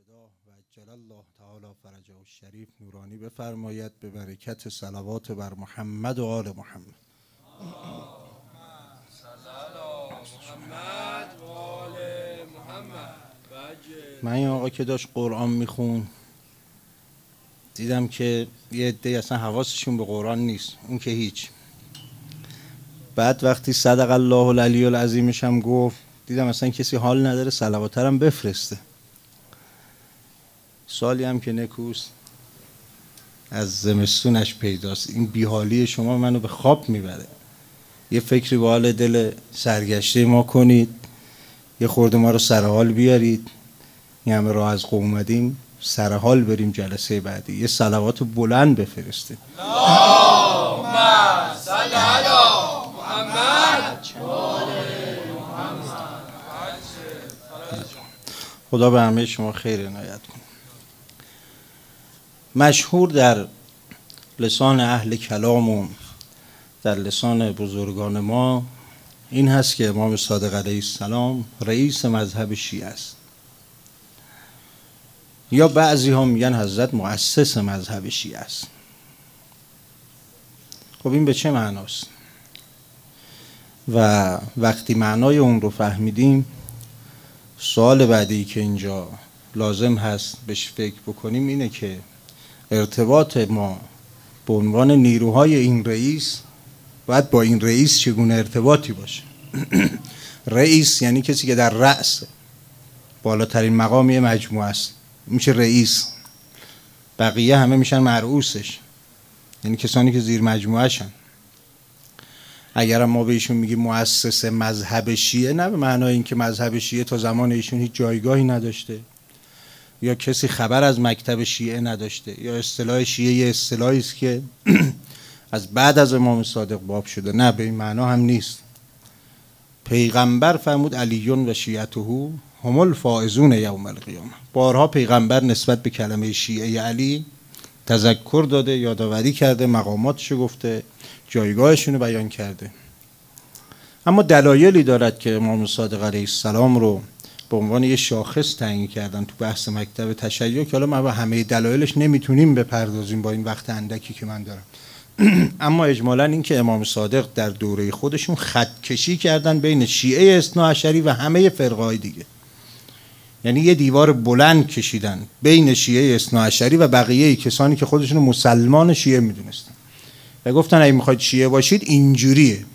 ابتدا و عجل الله تعالی فرجه الشریف نورانی بفرماید به برکت صلوات بر محمد و آل محمد. من این آقا که داشت قرآن میخون دیدم که یه عده اصلا حواسشون به قرآن نیست، اون که هیچ. بعد وقتی صدق الله العلی العظیمش هم گفت دیدم اصلا کسی حال نداره صلوات هم بفرسته. سالی هم که نکوست از زمستونش پیداست. این بیحالی شما منو به خواب میبره. یه فکری به حال دل سرگشته ما کنید، یه خورده ما رو سرحال بیارید. این همه راه از قم اومدیم سرحال بریم جلسه بعدی. یه صلوات بلند بفرستید. اللهم صل علی محمد. خدا به همه شما خیر عنایت کنه. مشهور در لسان اهل کلام و در لسان بزرگان ما این هست که امام صادق علیه السلام رئیس مذهب شیعه است، یا بعضی ها میگن حضرت مؤسس مذهب شیعه است. خب این به چه معناست؟ و وقتی معنای اون رو فهمیدیم، سوال بعدی که اینجا لازم هست بهش فکر بکنیم اینه که ارتباط ما به عنوان نیروهای این رئیس باید با این رئیس چگونه ارتباطی باشه. رئیس یعنی کسی که در رأس بالاترین مقامی مجموعه است، میشه رئیس. بقیه همه میشن مرئوسش، یعنی کسانی که زیر مجموعه شن. اگر ما به ایشون میگیم مؤسس مذهب شیعه، نه به معنای اینکه مذهب شیعه تا زمان ایشون هیچ جایگاهی نداشته یا کسی خبر از مکتب شیعه نداشته یا اصطلاح شیعه یه اصطلاحی است که از بعد از امام صادق باب شده. نه، به این معنا هم نیست. پیغمبر فرمود علیون و شیعته هم الفائزون یوم القیامه. بارها پیغمبر نسبت به کلمه شیعه علی تذکر داده، یادآوری کرده، مقاماتشو گفته، جایگاهشون رو بیان کرده. اما دلایلی دارد که امام صادق علیه السلام رو به عنوان یه شاخص تعیین کردن تو بحث مکتب تشیع، که حالا ما به همه دلایلش نمیتونیم بپردازیم با این وقت اندکی که من دارم. اما اجمالاً این که امام صادق در دوره خودشون خط کشی کردن بین شیعه اثناعشری و همه فرقه‌های دیگه. یعنی یه دیوار بلند کشیدن بین شیعه اثناعشری و بقیه کسانی که خودشون مسلمان شیعه میدونستن و گفتن اگه میخواید شیعه باشید اینجوریه.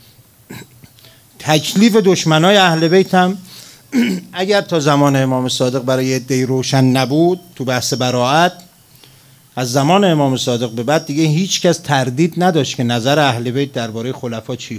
تکلیف دشمنای اهل بیت هم اگر تا زمان امام صادق برای عده‌ای روشن نبود تو بحث براءت، از زمان امام صادق به بعد دیگه هیچ کس تردید نداشت که نظر اهل بیت درباره خلفا چیه.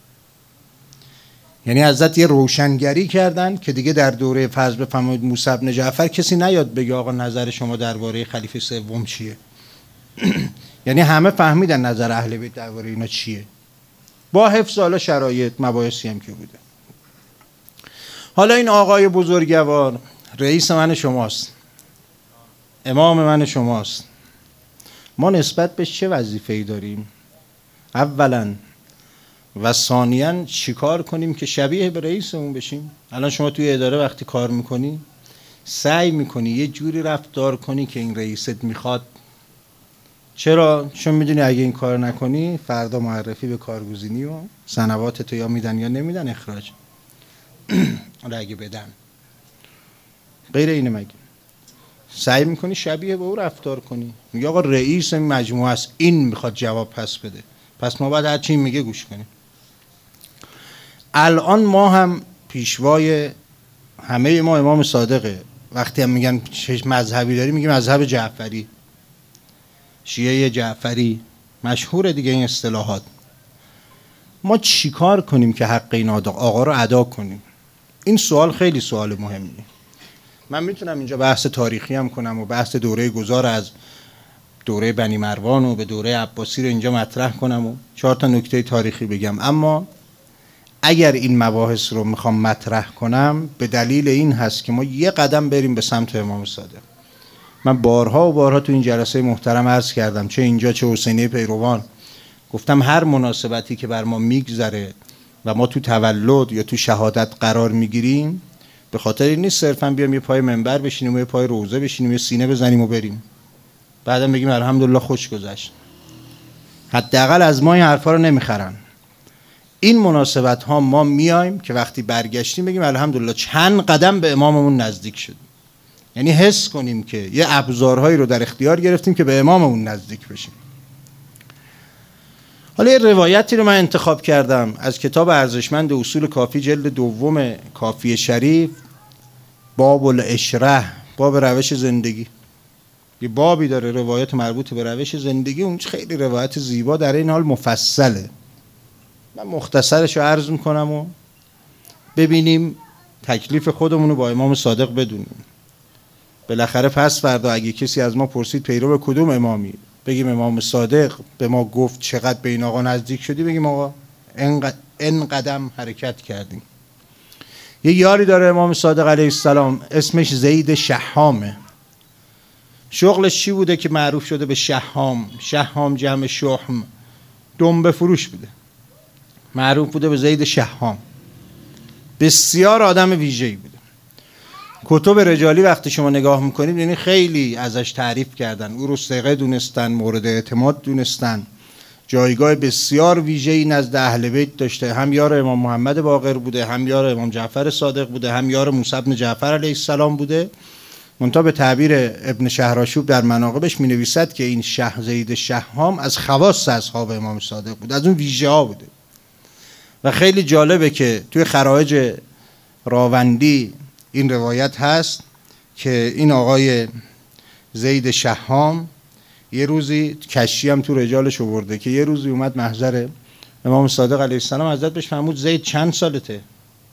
یعنی حضرت یه روشنگری کردن که دیگه در دوره فرض بفرمایید موسی بن جعفر کسی نیاد بگه آقا نظر شما درباره خلیفه سوم چیه. یعنی همه فهمیدن نظر اهل بیت درباره اینا چیه، با حفظ حالا شرایط مباحثی هم که بوده. حالا این آقای بزرگوار رئیس من شماست، امام من شماست. ما نسبت به چه وظیفه‌ای داریم؟ اولا و ثانیاً چیکار کنیم که شبیه به رئیسمون بشیم؟ الان شما توی اداره وقتی کار میکنی سعی میکنی یه جوری رفتار کنی که این رئیست میخواد. چرا؟ چون میدونی اگه این کار نکنی فردا معرفی به کارگزینی و سنوات تو یا میدن یا نمیدن اخراج. حالا اگه بدن غیر اینه، مگه سعی میکنی شبیه به او رفتار کنی؟ میگه آقا رئیس مجموعه است، این میخواد جواب پس بده، پس ما باید هر چی میگه گوش کنیم. الان ما هم پیشوای همه ما امام صادقه. وقتی هم میگن چه مذهبی داری میگیم مذهب جعفری، شیعه جعفری، مشهور دیگه این اصطلاحات. ما چیکار کنیم که حق این آقا رو ادا کنیم؟ این سوال خیلی سوال مهمیه. من میتونم اینجا بحث تاریخی هم کنم و بحث دوره گذار از دوره بنی مروان و به دوره عباسی رو اینجا مطرح کنم و 4 تا نکته تاریخی بگم، اما اگر این مباحث رو میخوام مطرح کنم به دلیل این هست که ما یه قدم بریم به سمت امام صادق. من بارها و بارها تو این جلسه محترم عرض کردم، چه اینجا چه حسینیه پیروان، گفتم هر مناسبتی که بر ما میگذره و ما تو تولد یا تو شهادت قرار میگیریم به خاطر این نیست صرفا بیام یه پای منبر بشینیم و یه پای روزه بشینیم، یه سینه بزنیم و بریم بعدم بگیم الحمدلله خوش گذشت. حداقل از ما این حرفا رو نمیخرن. این مناسبت ها ما میایم که وقتی برگشتیم بگیم الحمدلله چند قدم به اماممون نزدیک شدیم، یعنی حس کنیم که یه ابزارهایی رو در اختیار گرفتیم که به اماممون نزدیک بشیم. حالا یه روایتی رو من انتخاب کردم از کتاب ارزشمند اصول کافی جلد دوم کافی شریف، باب الاشره، باب روش زندگی. یه بابی داره روایت مربوط به روش زندگی، اون خیلی روایت زیبا، در این حال مفصله. من مختصرش رو عرض میکنم و ببینیم تکلیف خودمون رو با امام صادق بدونیم. بالاخره پس فردا اگه کسی از ما پرسید پیرو به کدوم امامی، بگیم امام صادق به ما گفت چقدر به این آقا نزدیک شدی، بگیم آقا این قدم حرکت کردیم. یه یاری داره امام صادق علیه السلام اسمش زید شحامه. شغلش چی بوده که معروف شده به شحام؟ شحام جمع شحم، دنبه فروش بوده، معروف بوده به زید شحام. بسیار آدم ویژه‌ای بوده. کتب رجالی وقتی شما نگاه میکنید یعنی خیلی ازش تعریف کردن، او رو ثقه دونستن، مورد اعتماد دونستن، جایگاه بسیار ویژه‌ای نزد اهل بیت داشته. هم یار امام محمد باقر بوده، هم یار امام جعفر صادق بوده، هم یار موسی بن جعفر علیه السلام بوده. منتها به تعبیر ابن شهرآشوب در مناقبش می نویسد که این زید شحام از خواص اصحاب امام صادق بود، از اون ویژه ها بوده. و خیلی جالبه که توی خرائج راوندی این روایت هست که این آقای زید شحام یه روزی کشی هم تو رجالش آورده که یه روزی اومد محضر امام صادق علیه السلام، حضرت بهش فرمود زید چند سالته؟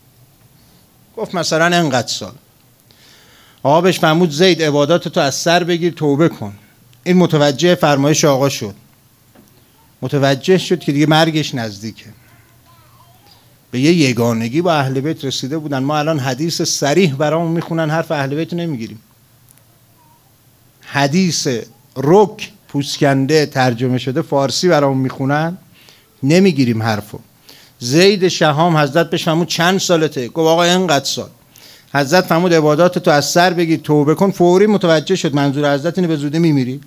گفت مثلا انقدر سال. آقا بهش فرمود زید عبادات تو از سر بگیر، توبه کن. این متوجه فرمایش آقا شد، متوجه شد که دیگه مرگش نزدیکه. به یه یگانگی با اهل بیت رسیده بودن. ما الان حدیث صریح برامون میخونن، حرف اهل بیت رو نمیگیریم. حدیث رک پوسکنده ترجمه شده فارسی برامون میخونن، نمیگیریم حرفو. زید شحام حضرت بهش فرمود چند سالته؟ گفت آقا اینقدر سال. حضرت فرمود عبادات تو از سر بگیر، توبه کن. فوری متوجه شد منظور حضرت اینه به زوده میمیری.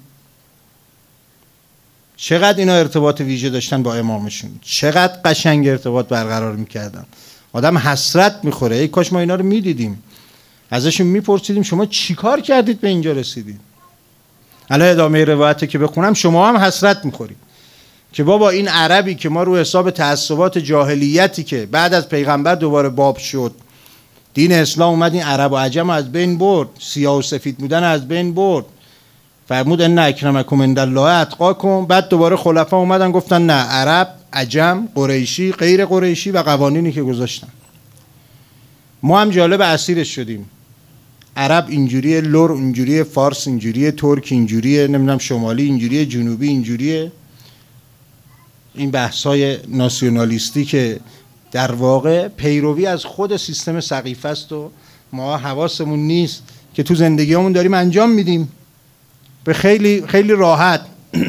چقدر اینا ارتباط ویژه داشتن با امامشون، چقدر قشنگ ارتباط برقرار میکردن. آدم حسرت میخوره ای کاش ما اینا رو میدیدیم، ازشون میپرسیدیم شما چیکار کردید به اینجا رسیدید. الان ادامه روایتی که بخونم شما هم حسرت میخورید که بابا این عربی که ما رو حساب تعصبات جاهلیتی که بعد از پیغمبر دوباره باب شد، دین اسلام اومد این عرب و عجم از بین برد، سیاه و سفید بودن از بین برد، فرمود ان اکرمکم عند الله اتقاکم. بعد دوباره خلفا اومدن گفتن نه، عرب، عجم، قریشی، غیر قریشی و قوانینی که گذاشتن. ما هم جالب اسیرش شدیم. عرب اینجوریه، لور اینجوریه، فارس اینجوریه، ترک اینجوریه، نمیدونم شمالی اینجوریه، جنوبی اینجوریه. این بحث‌های ناسیونالیستی که در واقع پیروی از خود سیستم سقیفه است و ما حواسمون نیست که تو زندگیمون داریم انجام میدیم به خیلی خیلی راحت.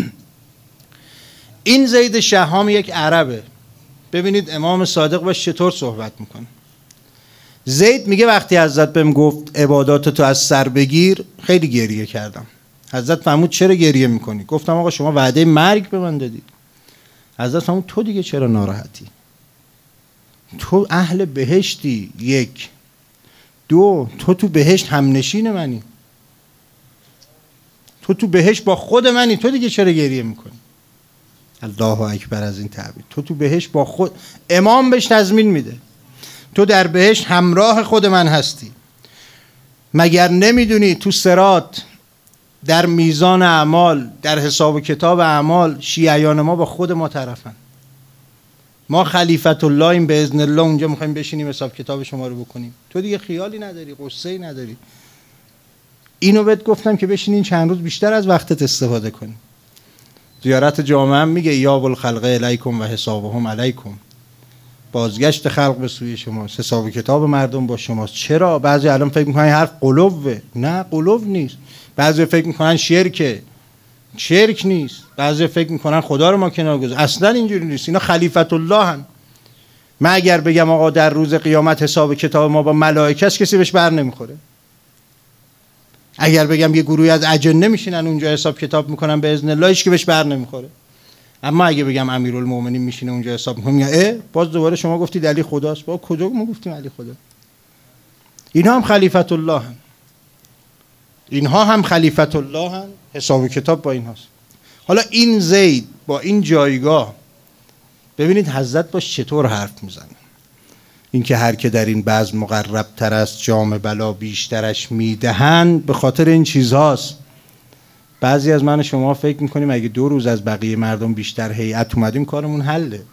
این زید شحام یک عربه. ببینید امام صادق باش چطور صحبت میکنه. زید میگه وقتی حضرت بهم گفت عبادات تو از سر بگیر خیلی گریه کردم. حضرت فرمود چرا گریه میکنی؟ گفتم آقا شما وعده مرگ به من دادید. حضرت فرمود تو دیگه چرا ناراحتی؟ تو اهل بهشتی. یک. دو، تو بهشت همنشین منی، تو بهشت با خود منی، تو دیگه چرا گریه میکنی؟ الله اکبر از این تعبیر. تو بهشت با خود، امام بهش تضمین میده تو در بهشت همراه خود من هستی. مگر نمیدونی تو صراط در میزان اعمال، در حساب و کتاب اعمال، شیعیان ما با خود ما طرفن. ما خلیفت اللهیم به اذن الله، اونجا میخوایم بشینیم حساب کتاب شما رو بکنیم. تو دیگه خیالی نداری، قصه‌ای نداری. اینو بهت گفتم که بشینین چند روز بیشتر از وقتت استفاده کنی. زیارت جامعه هم میگه یا بالخلق الیکم و حسابهم علیکم. بازگشت خلق به سوی شماست، حساب کتاب مردم با شماست. چرا بعضی الان فکر میکنن حرف قلوبه؟ نه قلوب نیست. بعضی فکر میکنن شرکه، شرک نیست. بعضی فکر میکنن خدا رو ما کنار گذاشتیم، اصلا اینجوری نیست. اینا خلیفت الله هن. من اگر بگم آقا در روز قیامت حساب کتاب ما با ملائکه است، کسی بهش بر نمیخوره. اگر بگم یه گروهی از اجنه میشینن اونجا حساب کتاب میکنن به اذن الله، هیچ که بهش بر نمیخوره. اما اگه بگم امیرالمومنین میشینه اونجا حساب میکنه، میگه باز دوباره شما گفتید علی خداست. با کجا ما گفتیم علی خدا؟ اینها هم خلیفت الله هن. اینها هم خلیفت الله هن. حساب کتاب با اینهاست. حالا این زید با این جایگاه، ببینید حضرت باش چطور حرف میزنه. این که هر که در این بزم مقرب تر است جام بلا بیشترش میدهند، به خاطر این چیزهاست. بعضی از من و شما فکر میکنیم اگه 2 روز از بقیه مردم بیشتر هیئت اومدیم کارمون حله.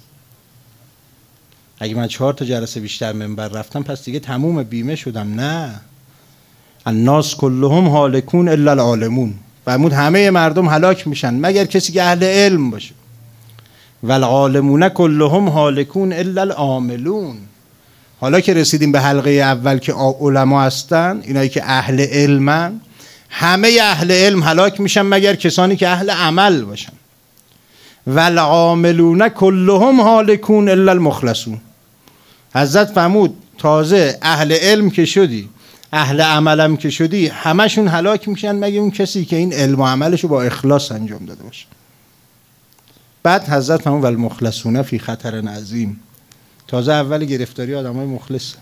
اگه من 4 تا جلسه بیشتر منبر رفتم پس دیگه تموم بیمه شدم. نه، الناس کلهم هالکون الا العالمون. فرمود همه مردم هلاک میشن مگر کسی که اهل علم باشه. والعالمون کلهم هالکون الا العاملون. حالا که رسیدیم به حلقه اول که علما هستن، اینایی که اهل علمن، همه اهل علم هلاک میشن مگر کسانی که اهل عمل باشن. والعاملون کلهم هالکون الا المخلصون. حضرت فرمود تازه اهل علم که شدی، اهل عملم که شدی، همشون هلاک میشن مگر اون کسی که این علم و عملشو با اخلاص انجام داده باشه. بعد حضرت فرمود والمخلصون فی خطر عظیم. تازه اول گرفتاری آدمای مخلص،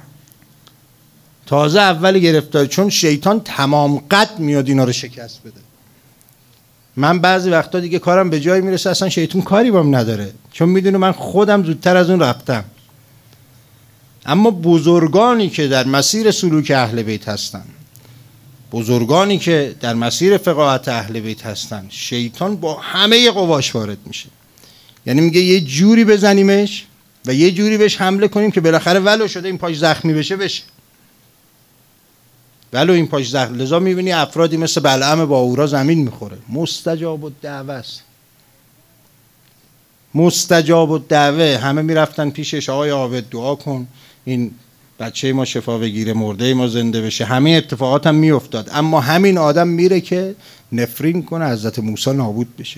تازه اول گرفتاری، چون شیطان تمام قد میاد اینا رو شکست بده. من بعضی وقتا دیگه کارم به جایی میرسه اصلا شیطان کاری بام نداره، چون میدونه من خودم زودتر از اون رفتم. اما بزرگانی که در مسیر سلوک اهل بیت هستن، بزرگانی که در مسیر فقاهت اهل بیت هستن، شیطان با همه قواش وارد میشه. یعنی میگه یه جوری بزنیمش و یه جوری بهش حمله کنیم که بالاخره ولو شده این پاش زخمی بشه. ولو این پاش زخمی. لذا میبینی افرادی مثل بلعم باورا زمین میخوره. مستجاب الدعوه است. مستجاب الدعوه. همه میرفتن پیشش، آقای عابد دعا کن این بچه ما شفا بگیره، مرده ما زنده بشه. همین اتفاقات هم میافتاد. اما همین آدم میره که نفرین کنه حضرت موسی نابود بشه.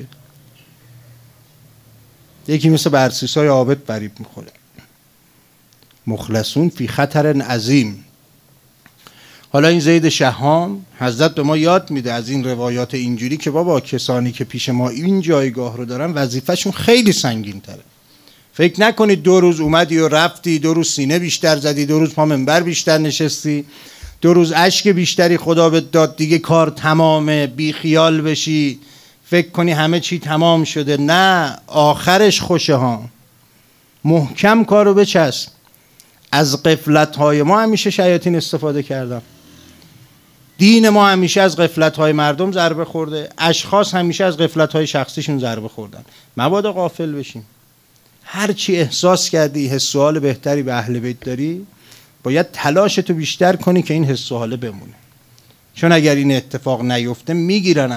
یکی مثل برسیسای عابد فریب میخوره. مخلصون فی خطر عظیم. حالا این زید شهام، حضرت به ما یاد میده از این روایات اینجوری که بابا کسانی که پیش ما این جایگاه رو دارن وظیفهشون خیلی سنگین تره. فکر نکنید 2 روز اومدی و رفتی، 2 روز سینه بیشتر زدی، 2 روز پا منبر بیشتر نشستی، 2 روز اشک بیشتری خدا بهت داد دیگه کار تمامه، بی خیال بشی، فکر کنی همه چی تمام شده. نه، آخرش خوشه ها. محکم کارو بچسب. از غفلت‌های ما همیشه شیاطین استفاده کردن. دین ما همیشه از غفلت‌های مردم ضربه خورده، اشخاص همیشه از غفلت‌های شخصیشون ضربه خوردن. مبادا غافل بشیم. هر چی احساس کردی حس و حال بهتری به اهل بیت داری، باید تلاشتو بیشتر کنی که این حس و حال بمونه. چون اگر این اتفاق نیفته میگیرن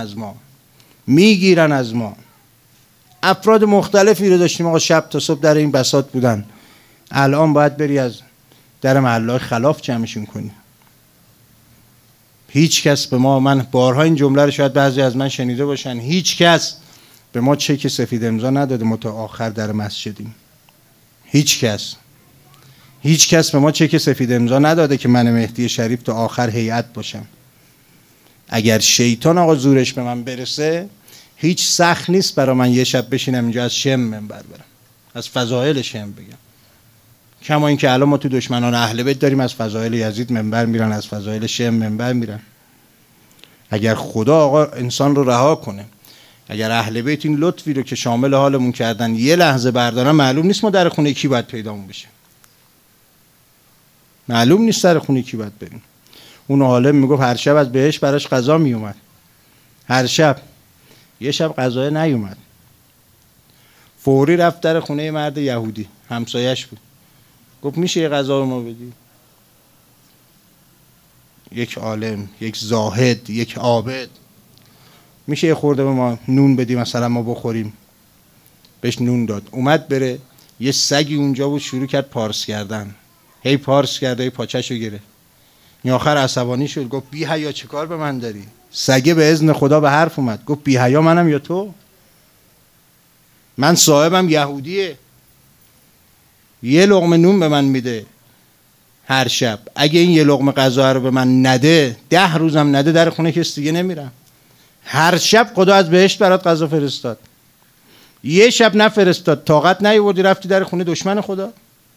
از ما. افراد مختلفی رو داشتیم آقا شب تا صبح در این بساط بودن. الان باید بری از در محله خلاف جمعشون کنی. هیچ کس به ما، من بارها این جمله رو شاید بعضی از من شنیده باشن، هیچ کس به ما چک سفید امضا نداده ما تا آخر در مسجدیم. هیچ کس به ما چک سفید امضا نداده که من مهدی شریف تا آخر هیئت باشم. اگر شیطان آقا زورش به من برسه، هیچ سخت نیست برای من یه شب بشینم اینجا از شم منبر برم، از فضایل شم بگم. کما این که الان ما تو دشمنان اهل بیت داریم از فضایل یزید منبر میرن، از فضایل شم منبر میرن. اگر خدا آقا انسان رو رها کنه، اگر اهل بیت این لطفی رو که شامل حالمون کردن یه لحظه بردارن، معلوم نیست ما در خونه کی باید پیدامون بشه. معلوم نیست در خونه کی باید بریم. اون عالم میگفت هر شب از بهشت براش غذا میومد. هر شب. یه شب غذا نیومد. فوری رفت در خونه مرد یهودی، همسایش بود. گفت میشه یه غذا ما بدی؟ یک عالم، یک زاهد، یک عابد، میشه یه خورده به ما نون بدی مثلا ما بخوریم؟ بهش نون داد. اومد بره، یه سگی اونجا بود شروع کرد پارس کردن. هی پارس کرده، هی پاچشو گره. این آخر عصبانی شد، گفت بی حیا چه کار به من داری؟ سگه به اذن خدا به حرف اومد، گفت بی حیا منم یا تو؟ من صاحبم یهودیه. یه لقمه نون به من میده هر شب. اگه این یه لقمه غذا رو به من نده، 10 روزم نده، در خونه کس دیگه نمیرم. هر شب خدا از بهشت برات غذا فرستاد. یه شب نفرستاد، طاقت نیاوردی رفتی در خونه دشمن خدا.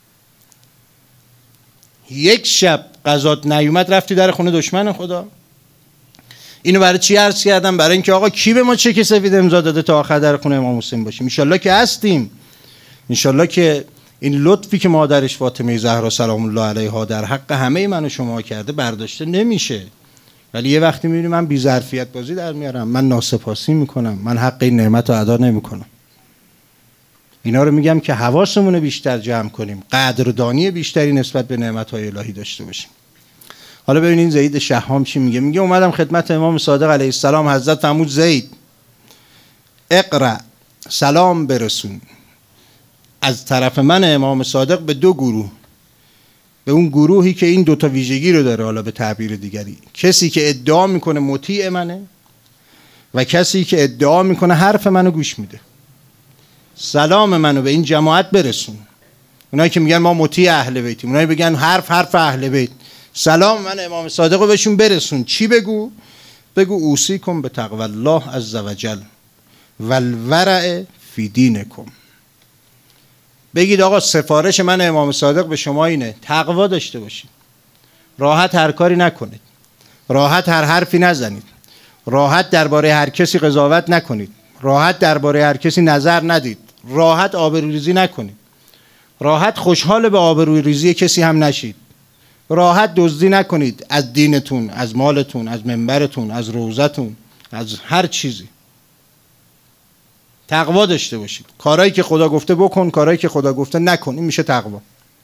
یک شب غذات نیومد رفتی در خونه دشمن خدا. اینو برای چی عرض کردم؟ برای اینکه آقا کی به ما چک سفید امضا داده تا آخر در خونه امام حسین باشیم؟ انشالله که هستیم. انشالله که این لطفی که مادرش فاطمه زهرا سلام الله علیها در حق همه من و شما کرده برداشته نمیشه. ولی یه وقتی میبینی من بی ظرفیت بازی در میارم، من ناسپاسی میکنم، من حق این نعمت رو ادا نمیکنم. اینا رو میگم که حواسمون رو بیشتر جمع کنیم، قدردانی بیشتری نسبت به نعمت‌های الهی داشته باشیم. حالا ببینید زید شهام چی میگه. میگه اومدم خدمت امام صادق علیه السلام. حضرت فرمود زید اقرأ، سلام برسون از طرف من امام صادق به 2 گروه، به اون گروهی که این 2 تا ویژگی رو داره. حالا به تعبیر دیگری، کسی که ادعا میکنه مطیع منه و کسی که ادعا میکنه حرف منو گوش میده. سلام منو به این جماعت برسون. اونایی که میگن ما مطیع اهل بیتیم، اونایی بگن حرف اهل بیت، سلام من امام صادق رو بهشون برسون. چی بگو؟ بگو اوصیکم به تقوی الله عز وجل والورع فی دینکم. بگید آقا سفارش من امام صادق به شما اینه، تقوا داشته باشید، راحت هر کاری نکنید، راحت هر حرفی نزنید، راحت درباره هر کسی قضاوت نکنید، راحت درباره هر کسی نظر ندید، راحت آبروریزی نکنید، راحت خوشحال به آبروریزی کسی هم نشید، راحت دزدی نکنید از دینتون، از مالتون، از منبرتون، از روزتون، از هر چیزی. تقوا داشته باشید. کارهایی که خدا گفته بکن، کارهایی که خدا گفته نکن. این میشه تقوا.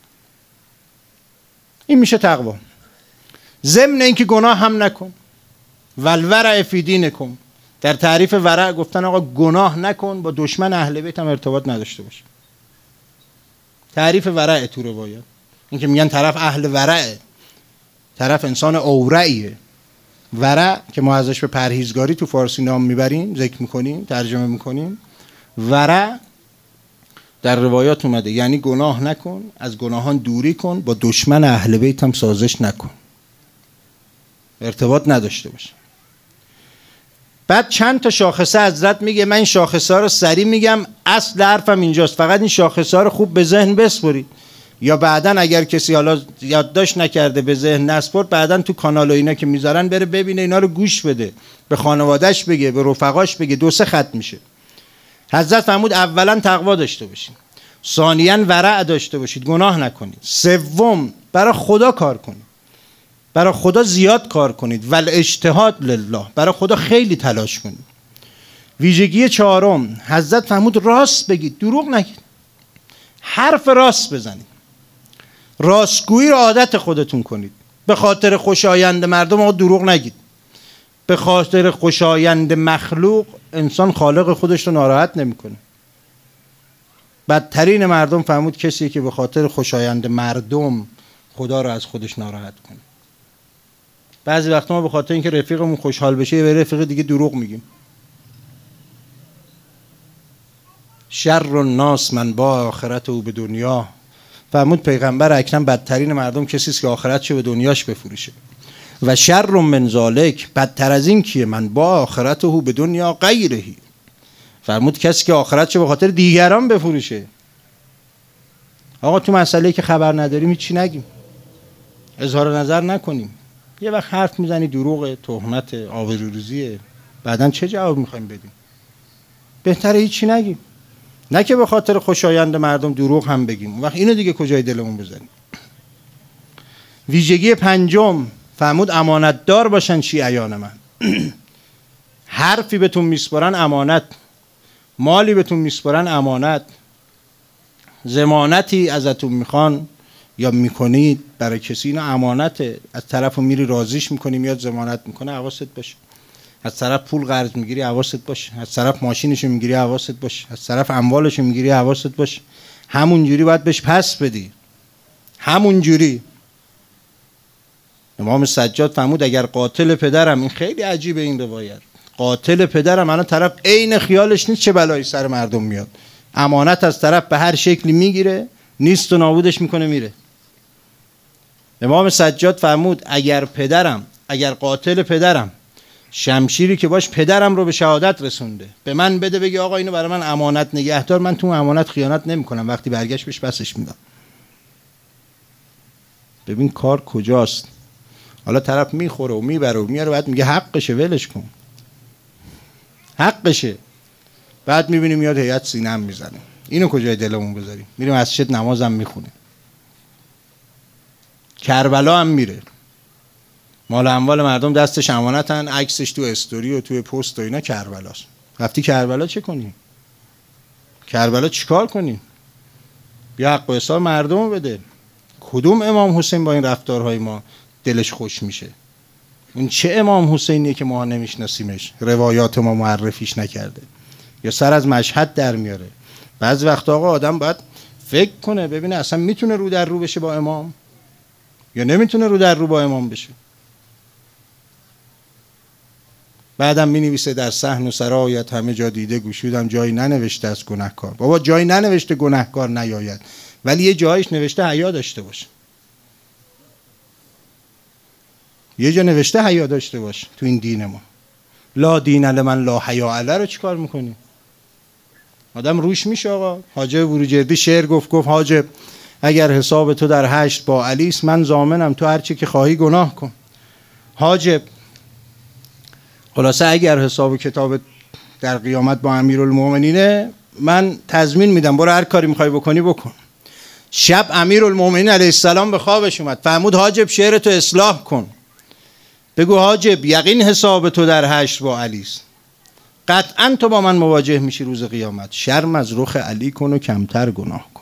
این میشه تقوا. ضمن اینکه گناه هم نکن. والورع فی دینکم. در تعریف ورع گفتن آقا گناه نکن، با دشمن اهل بیت هم ارتباط نداشته باش. تعریف ورع تو روایات این که میگن طرف اهل ورعه، طرف انسان اورعیه. ورع که ما ازش به پرهیزگاری تو فارسی نام میبریم، ذکر میکنیم، ترجمه میکنیم. ورع در روایات اومده یعنی گناه نکن، از گناهان دوری کن، با دشمن اهل بیت هم سازش نکن، ارتباط نداشته باشه. بعد چند تا شاخصه حضرت میگه، من این شاخصه ها رو سریع میگم، اصل حرفم اینجاست، فقط این شاخصه ها رو خوب به ذهن بسپرید، یا بعدن اگر کسی حالا یادداشت نکرده به ذهن نسپرد، بعدن تو کانال و اینا که میذارن بره ببینه، اینا رو گوش بده، به خانوادهش بگه، به رفقاش بگه، 2-3 خط میشه. حضرت فرمود اولا تقوا داشته باشید، ثانیاً ورع داشته باشید، گناه نکنید، سوم برای خدا کار کنید، برای خدا زیاد کار کنید، والاجتهاد لله، برای خدا خیلی تلاش کنید. ویژگی 4م حضرت فرمود راست بگید، دروغ نگید، حرف راست بزنید، راستگویی رو عادت خودتون کنید. به خاطر خوشایند مردم آقا دروغ نگید. به خاطر خوشایند مخلوق انسان خالق خودش رو ناراحت نمیکنه. بدترین مردم فرمود کسی که به خاطر خوشایند مردم خدا رو از خودش ناراحت کنه. بعضی وقتا ما به خاطر اینکه رفیقمون خوشحال بشه به رفیق دیگه دروغ میگیم. شر الناس من با آخرت او به دنیا. فرمود پیغمبر اکرم بدترین مردم کسی است که آخرتشو به دنیاش بفروشه. و شر من ذالک، بدتر از این کیه؟ من با آخرت او به دنیا غیرهی. فرمود کسی که آخرتشو به خاطر دیگران بفروشه. آقا تو مسئله که خبر نداریم هیچی نگیم، اظهار نظر نکنیم. یه وقت حرف میزنی دروغه، تهمت، آبروریزیه، بعدن چه جواب میخوایم بدیم؟ بهتره هیچی نگیم، نه که به خاطر خوشایند مردم دروغ هم بگیم. اون وقت اینو دیگه کجای دلمون بزنیم. ویژگی 5 فرمود امانتدار باشن شیعیان من. حرفی بهتون میسپارن امانت، مالی بهتون میسپارن امانت، ضمانتی ازتون میخوان یا میکنید برای کسی، اینا امانته. از طرف میری راضیش میکنی میاد ضمانت میکنه، حواست باشه. از طرف پول قرض میگیری حواست باشه، از طرف ماشینشو میگیری حواست باشه، از طرف اموالشو میگیری حواست باشه. همون جوری باید بهش پس بدی، همون جوری. امام سجاد فرمود اگر قاتل پدرم، این خیلی عجیبه این روایت، قاتل پدرم الان طرف عین خیالش نیست چه بلایی سر مردم میاد، امانت از طرف به هر شکلی میگیره، نیست و نابودش میکنه میره. امام سجاد فرمود اگر قاتل پدرم شمشیری که باش پدرم رو به شهادت رسونده به من بده، بگی آقا اینو برای من امانت نگهدار، من تو امانت خیانت نمیکنم، وقتی برگشت بهش پسش میدم. ببین کار کجاست. حالا طرف میخوره و میبره و میاره، بعد میگه حقشه ولش کن، حقشه. بعد میبینیم میاد هیئت سینه‌ام میزنه. اینو کجای دلمون بذاریم؟ میریم مسجد نمازم میخونیم، کربلا هم میره، مال اموال مردم دستش امانتن، عکسش تو استوری و توی پست و اینا کربلاست. رفتی کربلا چه کنی؟ کربلا چیکار کنی؟ بیا حق و حساب مردم بده. کدوم امام حسین با این رفتارهای ما دلش خوش میشه؟ اون چه امام حسینیه که ما نمیشناسیمش، روایات ما معرفیش نکرده، یا سر از مشهد در میاره. بعض وقت آقا آدم باید فکر کنه ببینه اصلا میتونه رو در رو بشه با امام یا نمیتونه رو در رو با امام بشه. بعدم مینویسه در صحن و سرایت همه جا دیده گشودم، جایی ننوشته از گناهکار. بابا جایی ننوشته گناهکار نیاید، ولی یه جایش نوشته حیا داشته باشه، یه جا نوشته حیا داشته باشه. تو این دین ما لا دین لمن لا حیا علیه رو چیکار میکنی؟ آدم روش میشه. آقا حاجب بروجردی شعر گفت حاجب اگر حساب تو در حشر با علیست، من ضامنم تو هرچی که خواهی گناه کن. حاجب خلاصه اگر حساب کتاب در قیامت با امیرالمومنینه، من تضمین میدم برو هر کاری میخوای بکنی بکن. شب امیرالمومنین علیه السلام به خوابش اومد، فرمود حاجب شعر تو اصلاح کن، بگو حاجب یقین حساب تو در حشر با علیست، قطعا تو با من مواجه میشی روز قیامت، شرم از رخ علی کن و کمتر گناه کن.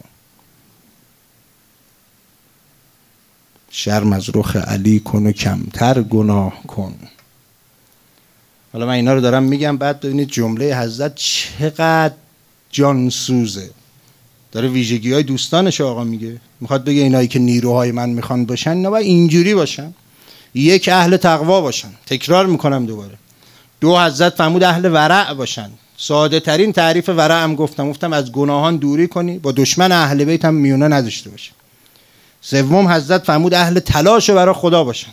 شرم از رخ علی کن و کمتر گناه کن. حالا من اینا رو دارم میگم، بعد ببینید جمله حضرت چقدر جانسوزه. داره ویژگی های دوستانش آقا میگه، میخواد بگه اینایی که نیروهای من میخوان باشن اینا باید اینجوری باشن. یک اهل تقوا باشن، تکرار میکنم دوباره. دو حضرت فرمود اهل ورع باشن. ساده ترین تعریف ورع هم گفتم از گناهان دوری کنی، با دشمن اهل بیت هم میونه نداشته باشی. سوم حضرت فرمود اهل تلاش برای خدا باشن.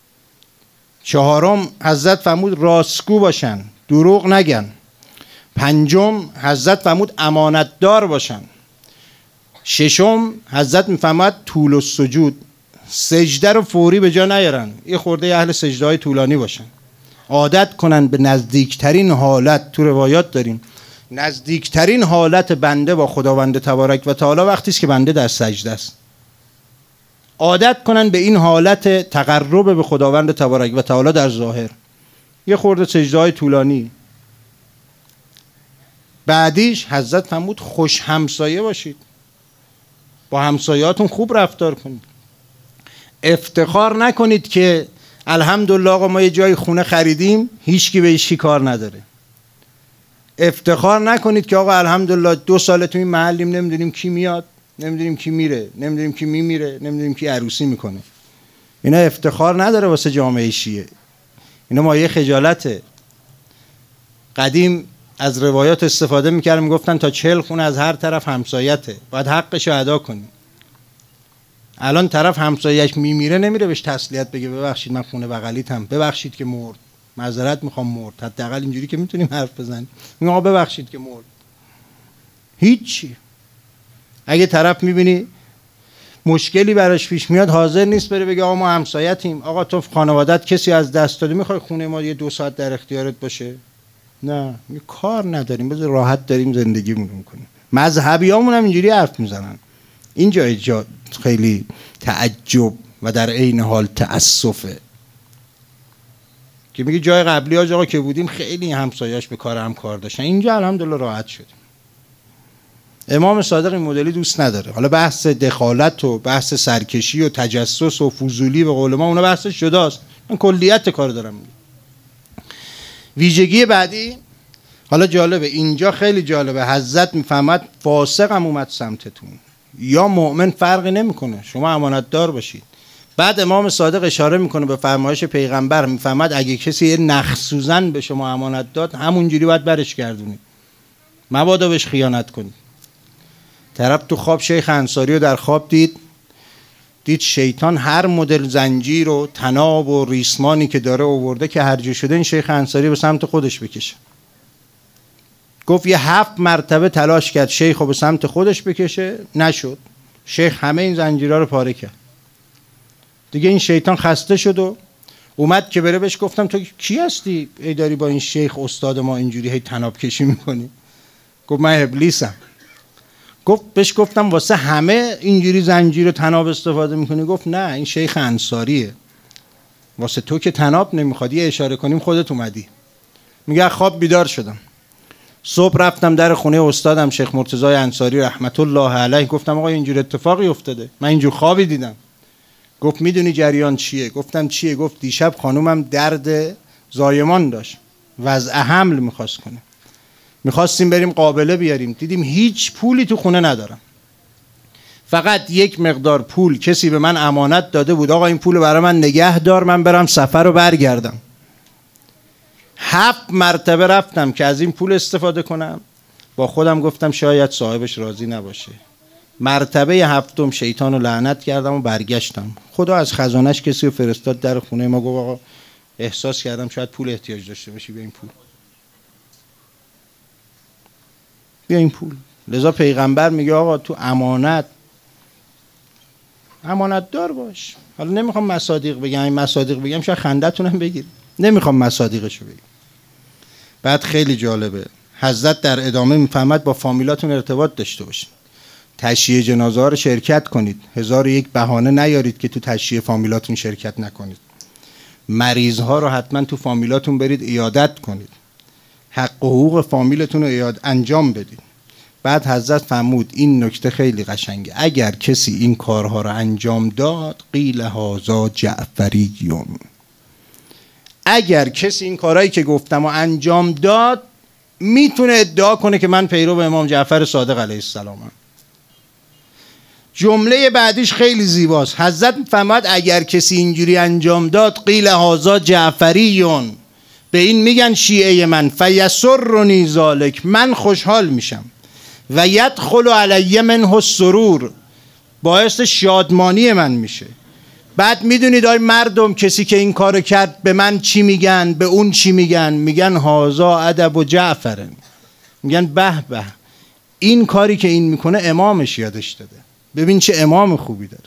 چهارم حضرت فرمود راستگو باشن، دروغ نگن. پنجم حضرت فرمود امانتدار باشن. ششم حضرت میفرماد طول السجود، سجده رو فوری به جا نیارن، یه خورده اهل سجده های طولانی باشن، عادت کنن به نزدیکترین حالت. تو روایات داریم نزدیکترین حالت بنده با خداوند تبارک و تعالی وقتی است که بنده در سجده است. عادت کنن به این حالت تقرب به خداوند تبارک و تعالی در ظاهر، یه خورده سجده های طولانی. بعدیش حضرت فرمود خوش همسایه باشید، با همسایه‌هاتون خوب رفتار کنید. افتخار نکنید که الحمدلله آقا ما یه جای خونه خریدیم هیچکی به هیچکی کار نداره. افتخار نکنید که آقا الحمدلله 2 سال تو این محلیم نمیدونیم کی میاد، نمیدونیم کی میره، نمیدونیم کی میمیره، نمیدونیم کی عروسی میکنه. اینا افتخار نداره واسه جامعه شیعه، اینا مایه خجالته. قدیم از روایات استفاده میکردن، میگفتن تا 40 خونه از هر طرف همسایته، باید حقش رو ادا کنی. الان طرف همسایه‌اش میمیره نمیره بهش تسلیت بگه ببخشید من خونه بغلیتم، ببخشید که مرد، معذرت میخوام مرد، حداقل اینجوری که میتونیم حرف بزنیم، میگم آقا ببخشید که مرد. هیچی. اگه طرف میبینی مشکلی براش پیش میاد حاضر نیست بره بگه آقا ما همسایتیم، آقا تو خانوادت کسی از دست داده میخوای خونه ما یه 2 ساعت در اختیارت باشه؟ نه، کار نداریم، بذار راحت داریم زندگیمون میکنیم. مذهبیامون هم اینجوری حرف میزنن. این جا خیلی تعجب و در عین حال تأسفه که میگه جای قبلی ها آقا که بودیم خیلی همسایه‌اش به کار هم کار داشتن، اینجا الحمدلله راحت شدیم. امام صادق این مدلی دوست نداره. حالا بحث دخالت و بحث سرکشی و تجسس و فضولی به قول ما اونا بحثش جداست، من کلیت کار دارم میگم. ویژگی بعدی حالا جالبه، اینجا خیلی جالبه، حضرت میفهمد فاسق هم اومد سمتتون یا مؤمن فرقی نمیکنه، شما امانتدار باشید. بعد امام صادق اشاره میکنه به فرمایش پیغمبر، میفهمد اگه کسی یه نخ سوزن به شما امانت داد همونجوری باید برش گردونید، مبادا بهش خیانت کنید. طرف تو خواب شیخ انصاری رو در خواب دید شیطان هر مدل زنجیر و تناب و ریسمانی که داره آورده که هر جا شده این شیخ انصاری به سمت خودش بکشه. گفت یه 7 مرتبه تلاش کرد شیخ رو به سمت خودش بکشه، نشد. شیخ همه این زنجیرها رو پاره کرد. دیگه این شیطان خسته شد و اومد که بره. بهش گفتم تو کی هستی ای داری با این شیخ استاد ما اینجوری هی تناب کشی میکنی؟ گفت من ابلیسم. بهش گفتم واسه همه اینجوری زنجیر و تناب استفاده میکنی؟ گفت نه این شیخ انصاریه، واسه تو که تناب نمیخواد، یه اشاره کنیم خودت اومدی. میگه خواب بیدار شدم، صبح رفتم در خونه استادم شیخ مرتضی انصاری رحمت الله علیه. گفتم آقا اینجور اتفاقی افتاده، من اینجور خوابی دیدم. گفت میدونی جریان چیه؟ گفتم چیه؟ گفت دیشب خانومم درد زایمان داشت، وضع حمل میخواست کنه، میخواستیم بریم قابله بیاریم، دیدیم هیچ پولی تو خونه ندارم، فقط یک مقدار پول کسی به من امانت داده بود، آقا این پول برای من نگه دار من برم سفر رو برگردم. 7 مرتبه رفتم که از این پول استفاده کنم، با خودم گفتم شاید صاحبش راضی نباشه. مرتبه 7م شیطان رو لعنت کردم و برگشتم. خدا از خزانش کسی رو فرستاد در خونه ما، گفت آقا احساس کردم شاید پول احتیاج داشته باشی، بیا این پول، بیا این پول. لذا پیغمبر میگه آقا تو امانت دار باش. حالا نمیخوام مصادیق بگم، این مصادیق بگم شاید خندتونم بگیر، نمیخوام مصادیقشو بگم. بعد خیلی جالبه حضرت در ادامه میفهمد با فامیلاتون ارتباط داشته باشید، تشییع جنازه ها رو شرکت کنید، 1001 بهانه نیارید که تو تشییع فامیلاتون شرکت نکنید. مریض ها رو حتما تو فامیلاتون برید عیادت کنید، حق و حقوق فامیلتون رو انجام بدید. بعد حضرت فرمود این نکته خیلی قشنگه، اگر کسی این کارها رو انجام داد قیل هذا جعفریون، اگر کسی این کارهایی که گفتم و انجام داد میتونه ادعا کنه که من پیرو امام جعفر صادق علیه السلامم. جمله بعدیش خیلی زیباست. حضرت فرمود اگر کسی اینجوری انجام داد قیل هذا جعفریون، به این میگن شیعه من، فیسرنی ذالک، من خوشحال میشم، و یدخل علی منه السرور، باعث شادمانی من میشه. بعد میدونید آی مردم کسی که این کارو کرد به من چی میگن، به اون چی میگن؟ میگن هذا ادب و جعفر، میگن به به این کاری که این میکنه امامش یادش داده، ببین چه امام خوبی داره.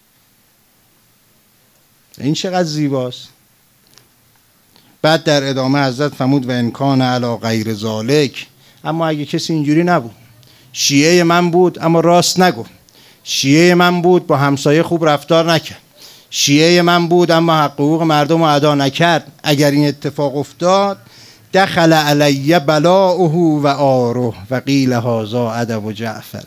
این چقدر زیباست. بعد در ادامه حضرت فرمود و ان کان علی غیر ذالک، اما اگه کسی اینجوری نبود، شیعه من بود اما راست نگفت، شیعه من بود با همسایه خوب رفتار نکرد، شیعه من بود اما حق حقوق مردم رو ادا نکرد، اگر این اتفاق افتاد دخل علی بلاؤه و آره و قیل هذا ادب جعفر.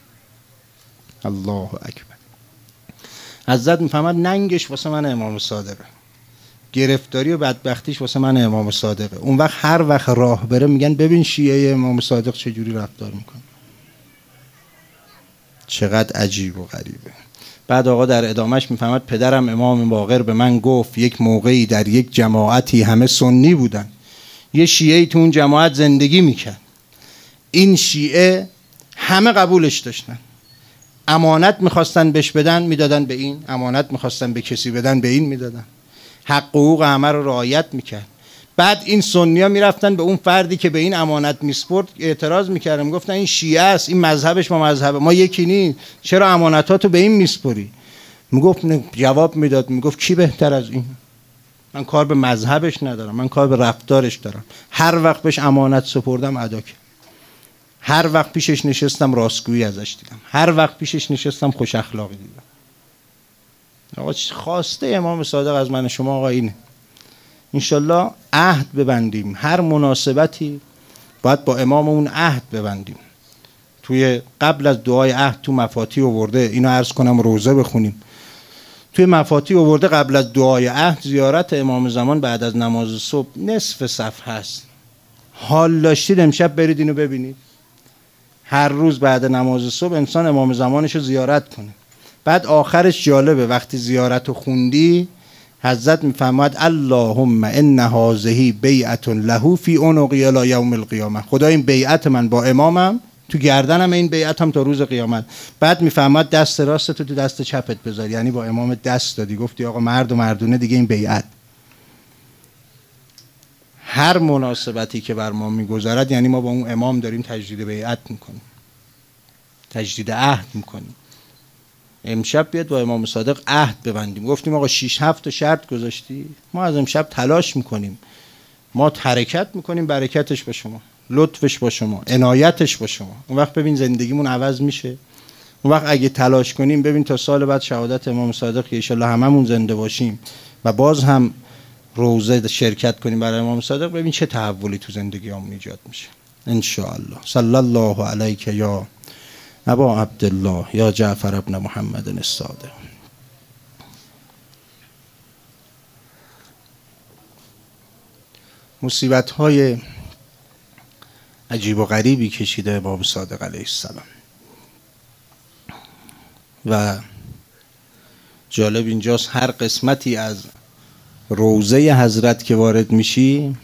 الله اکبر. حضرت میفهمد ننگش واسه من امام صادقه، گرفتاری و بدبختیش واسه من امام صادقه. اون وقت هر وقت راه بره میگن ببین شیعه امام صادق چجوری رفتار میکنه. چقدر عجیب و غریبه. بعد آقا در ادامهش میفهمد پدرم امام باقر به من گفت یک موقعی در یک جماعتی همه سنی بودن، یه شیعه تو اون جماعت زندگی میکرد، این شیعه همه قبولش داشتن، امانت میخواستن بهش بدن میدادن به این، امانت میخواستن به کسی بدن به این میدادن، حق حقوق همه رو رعایت میکرد. بعد این سنی‌ها میرفتن به اون فردی که به این امانت میسپرد اعتراض میکردن، میگفتن این شیعه است، این مذهبش با مذهب ما یکی نیست، چرا امانتاتو به این میسپری؟ میگفت جواب میداد، میگفت کی بهتر از این؟ من کار به مذهبش ندارم، من کار به رفتارش دارم. هر وقت بهش امانت سپردم ادا کرد، هر وقت پیشش نشستم راستگویی ازش دیدم، هر وقت پیشش نشستم خوش اخلاقی دیدم. آقا خواسته امام صادق از من شما آقا اینه، انشالله عهد ببندیم، هر مناسبتی باید با اماممون عهد ببندیم. توی قبل از دعای عهد تو مفاتی آورده، اینو عرض کنم روزه بخونیم، توی مفاتی آورده قبل از دعای عهد زیارت امام زمان بعد از نماز صبح نصف صفحه هست. حال داشتید امشب برید اینو ببینید، هر روز بعد نماز صبح انسان امام زمانشو زیارت کنه. بعد آخرش جالبه، وقتی زیارتو خوندی حضرت میفرماد اللهم ان هذه بیعة له فی عنقی الی یوم القیامه، خدا این بیعت من با امامم تو گردنم این بیعت هم تا روز قیامت. بعد میفهمد دست راست تو دست چپت بذاری، یعنی با امام دست دادی، گفتی آقا مرد و مردونه دیگه این بیعت. هر مناسبتی که بر ما میگذرد یعنی ما با اون امام داریم تجدید بیعت میکنیم، تجدید عهد میکنیم. امشب بیاد با امام صادق عهد ببندیم. گفتیم آقا 6-7 شرط گذاشتی، ما از امشب تلاش میکنیم، ما حرکت میکنیم، برکتش با شما، لطفش با شما، عنایتش با شما. اون وقت ببین زندگیمون عوض میشه. اون وقت اگه تلاش کنیم ببین تا سال بعد شهادت امام صادق که ان شاء الله هممون زنده باشیم و باز هم روزه شرکت کنیم برای امام صادق، ببین چه تحولی تو زندگیمون ایجاد میشه ان شاء الله. صلی الله علیک یا ابا عبدالله یا جعفر ابن محمد الصادق. مصیبت‌های عجیب و غریبی کشیده امام صادق علیه السلام و جالب اینجاست هر قسمتی از روضه حضرت که وارد میشی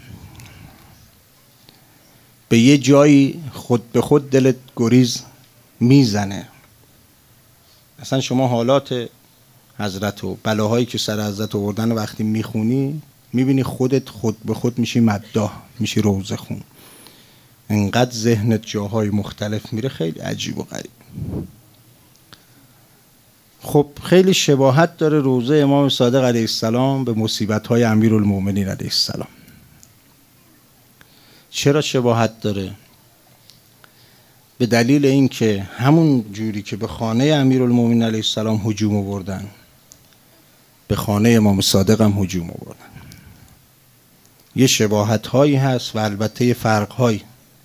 به یه جایی خود به خود دلت گریز میزنه. اصلا شما حالات حضرت و بلاهایی که سر حضرت آوردن وقتی میخونی میبینی خودت خود به خود میشی مداح، میشی روضه خون. انقدر ذهنت جاهای مختلف میره، خیلی عجیب و غریب. خب خیلی شباهت داره روضه امام صادق علیه السلام به مصیبت‌های امیرالمومنین علیه السلام. چرا شباهت داره؟ به دلیل اینکه همون جوری که به خانه امیرالمومنین علیه السلام هجوم آوردن، به خانه امام صادق هم هجوم آوردن. یه شباهت هایی هست و البته یه فرق هایی.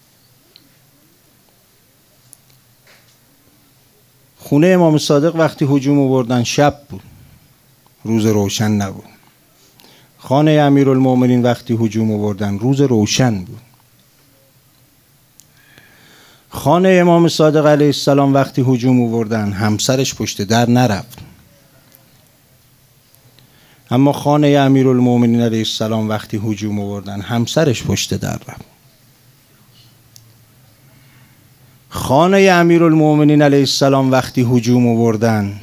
خونه امام صادق وقتی هجوم آوردن شب بود، روز روشن نبود. خانه امیرالمومنین وقتی هجوم آوردن روز روشن بود. خانه امام صادق علیه السلام وقتی هجوم آوردن همسرش پشت در نرفت. اما خانه امیرالمومنین علیه السلام وقتی هجوم آوردن همسرش پشت در رفت. خانه امیرالمومنین علیه السلام وقتی هجوم آوردن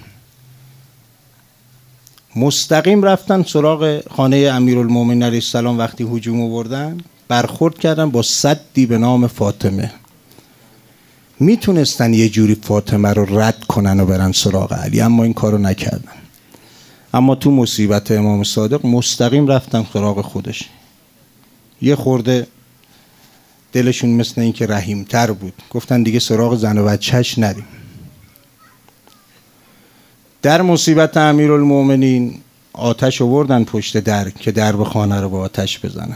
مستقیم رفتن سراغ خانه امیرالمومنین علیه السلام. وقتی هجوم آوردن برخورد کردن با سدی به نام فاطمه. میتونستن یه جوری فاطمه رو رد کنن و برن سراغ علی، اما این کارو نکردن. اما تو مصیبت امام صادق مستقیم رفتن سراغ خودش. یه خورده دلشون مثل این که رحیمتر بود، گفتن دیگه سراغ زن و بچه‌اش نریم. در مصیبت امیرالمومنین آتش آوردن پشت در که درب خانه رو با آتش بزنن.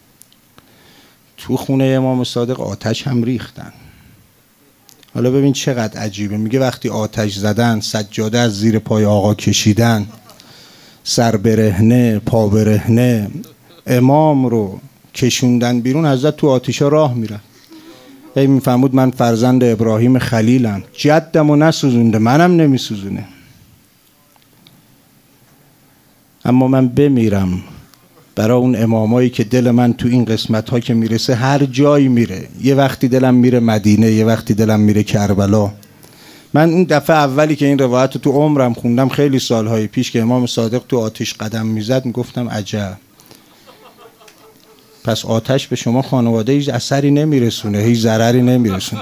تو خونه امام صادق آتش هم ریختن. حالا ببین چقدر عجیبه. میگه وقتی آتش زدن سجاده از زیر پای آقا کشیدن، سر برهنه پا برهنه، امام رو کشوندن بیرون. حضرت تو آتیشا راه میره. ای میفهمود من فرزند ابراهیم خلیلم، جدمو نسوزونده منم نمیسوزونه، اما من بمیرم برای اون امامایی که دل من تو این قسمت ها که میرسه هر جایی میره. یه وقتی دلم میره مدینه، یه وقتی دلم میره کربلا. من این دفعه اولی که این روایت رو تو عمرم خوندم خیلی سالهای پیش که امام صادق تو آتش قدم میزد میگفتم عجب، پس آتش به شما خانواده هیچ اثری نمیرسونه، هیچ ضرری نمیرسونه.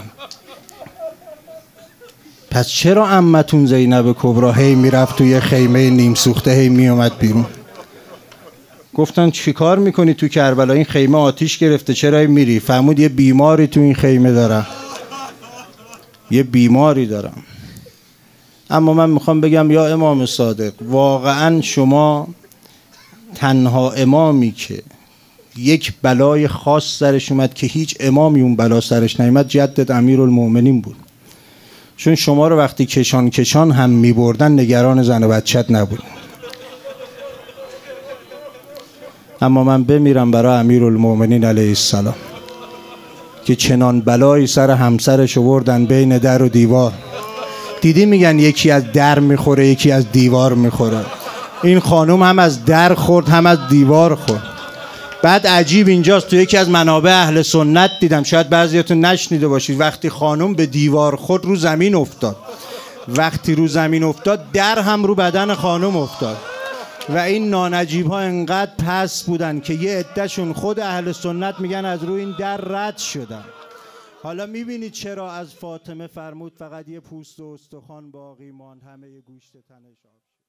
پس چرا عمتون زینب کبرا هی میرفت توی خیمه نیم سوخته هی میومد بیرون؟ گفتن چی کار میکنی تو کربلا؟ این خیمه آتیش گرفته چرا میری؟ فهمود یه بیماری تو این خیمه دارم، یه بیماری دارم. اما من میخوام بگم یا امام صادق، واقعا شما تنها امامی که یک بلای خاص سرش اومد که هیچ امامی اون بلا سرش نیامد جدت امیرالمومنین بود. چون شما رو وقتی کشان هم میبردن نگران زن و بچت نبود. اما من بمیرم برای امیرالمومنین علیه السلام که چنان بلایی سر همسرش آوردن بین در و دیوار. دیدی میگن یکی از در میخوره یکی از دیوار میخوره. این خانوم هم از در خورد هم از دیوار خورد. بعد عجیب اینجاست، تو یکی از منابع اهل سنت دیدم، شاید بعضیاتون نشنیده باشید، وقتی خانم به دیوار خود رو زمین افتاد، وقتی رو زمین افتاد در هم رو بدن خانم افتاد و این نانجیب ها انقدر پس بودن که یه عدهشون خود اهل سنت میگن از روی این در رد شدن. حالا میبینید چرا از فاطمه فرمود فقط یه پوست و استخوان باقی ماند، همه یه گوشت تنش آب.